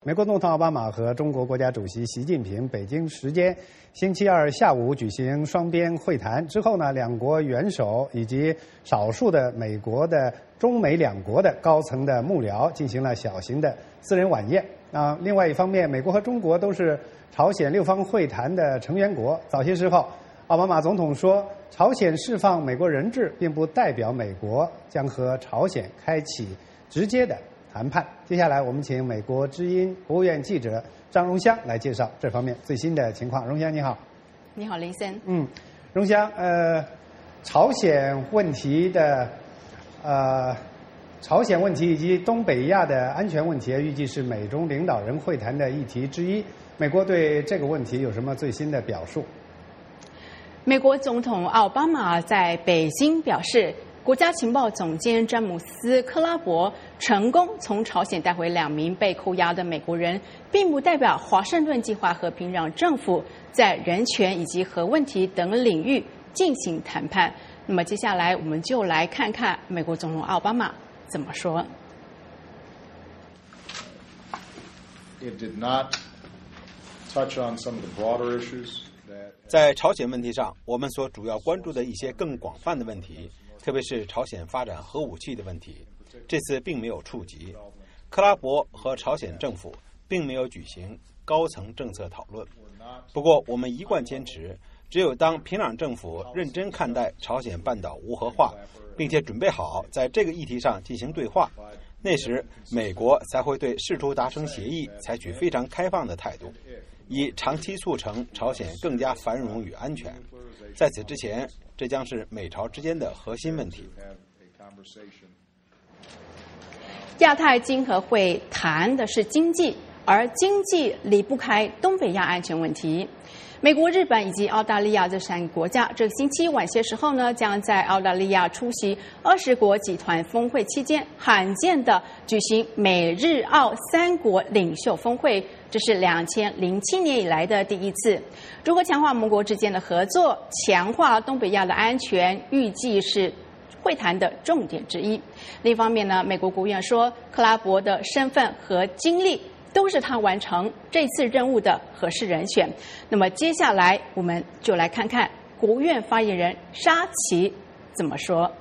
美国总统奥巴马和中国国家主席习近平北京时间星期二下午举行双边会谈之后呢，两国元首以及少数的美国的中美两国的高层的幕僚进行了小型的私人晚宴。另外一方面，美国和中国都是朝鲜六方会谈的成员国。早些时候，奥巴马总统说，朝鲜释放美国人质并不代表美国将和朝鲜开启直接的谈判。接下来我们请美国之音国务院记者张荣香来介绍这方面最新的情况。荣香你好。 你好，林森。 荣香，朝鲜问题以及东北亚的安全问题预计是美中领导人会谈的议题之一。美国对这个问题有什么最新的表述？ 美国总统奥巴马在北京表示，国家情报总监詹姆斯·克拉伯成功从朝鲜带回2名被扣押的美国人，并不代表华盛顿计划和平壤政府在人权以及核问题等领域进行谈判。那么接下来我们就来看看美国总统奥巴马怎么说。 It did not touch on some of the broader issues. 在朝鲜问题上，我们所主要关注的一些更广泛的问题，特别是朝鲜发展核武器的问题，这次并没有触及。克拉伯和朝鲜政府并没有举行高层政策讨论。不过，我们一贯坚持，只有当平壤政府认真看待朝鲜半岛无核化，并且准备好在这个议题上进行对话，那时美国才会对试图达成协议采取非常开放的态度，以长期促成朝鲜更加繁荣与安全。在此之前，这将是美朝之间的核心问题。 亚太经合会谈的是经济，而经济离不开东北亚安全问题。美国、日本以及澳大利亚这3个国家，这个星期晚些时候呢，将在澳大利亚出席20国集团峰会期间，罕见的举行美日澳3国领袖峰会，这是2007年以来的第一次。如何强化盟国之间的合作，强化东北亚的安全，预计是会谈的重点之一。另一方面呢，美国国务院说，克拉伯的身份和经历都是他完成这次任务的合适人选。那么接下来我们就来看看国务院发言人沙奇怎么说。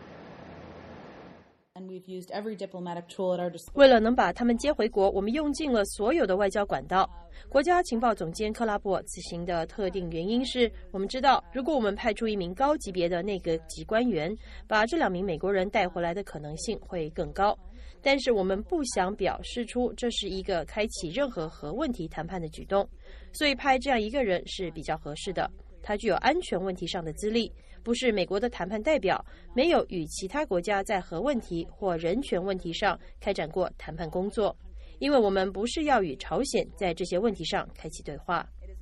为了能把他们接回国，我们用尽了所有的外交管道。国家情报总监克拉伯此行的特定原因是，我们知道如果我们派出1名高级别的内阁级官员，把这2名美国人带回来的可能性会更高。但是我们不想表示出这是一个开启任何核问题谈判的举动，所以派这样一个人是比较合适的。他具有安全问题上的资历，不是美国的谈判代表，没有与其他国家在核问题或人权问题上开展过谈判工作，因为我们不是要与朝鲜在这些问题上开启对话。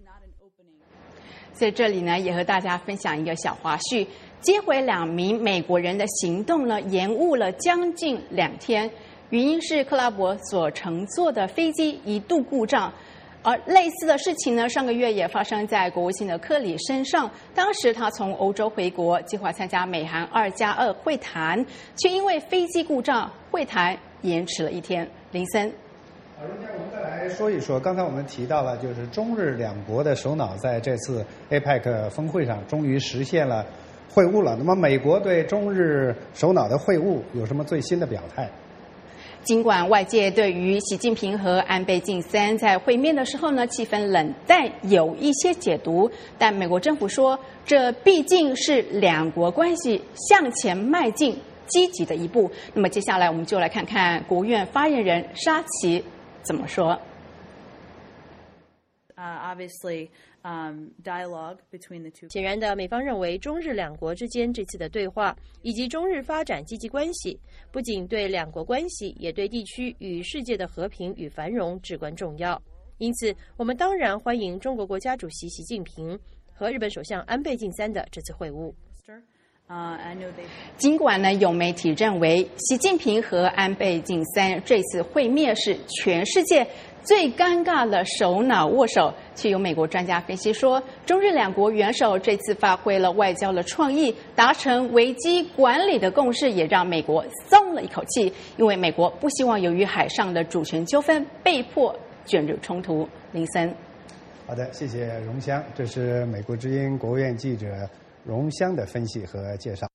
在这里呢，也和大家分享一个小花絮，接回2名美国人的行动呢，延误了将近2天。原因是克拉伯所乘坐的飞机一度故障，而类似的事情呢，上个月也发生在国务卿的克里身上。当时他从欧洲回国，计划参加美韩2+2会谈，却因为飞机故障，会谈延迟了1天。林森。 荣佳，我们再来说一说，刚才我们提到了，就是中日2国的首脑在这次 APEC 峰会上终于实现了会晤了。那么美国对中日首脑的会晤有什么最新的表态？ 尽管外界对于习近平和安倍晋三在会面的时候呢，气氛冷淡，有一些解读，但美国政府说，这毕竟是2国关系向前迈进积极的一步。那么接下来我们就来看看国务院发言人沙奇怎么说。 显然的，美方认为中日2国之间这次的对话以及中日发展积极关系，不仅对2国关系，也对地区与世界的和平与繁荣至关重要。因此，我们当然欢迎中国国家主席习近平和日本首相安倍晋三的这次会晤。 尽管呢，有媒体认为习近平和安倍晋三这次会面是全世界最尴尬的首脑握手，却有美国专家分析说，中日2国元首这次发挥了外交的创意，达成危机管理的共识，也让美国松了一口气，因为美国不希望由于海上的主权纠纷被迫卷入冲突。林森， 好的，谢谢荣香，这是美国之音国务院记者荣香的分析和介绍。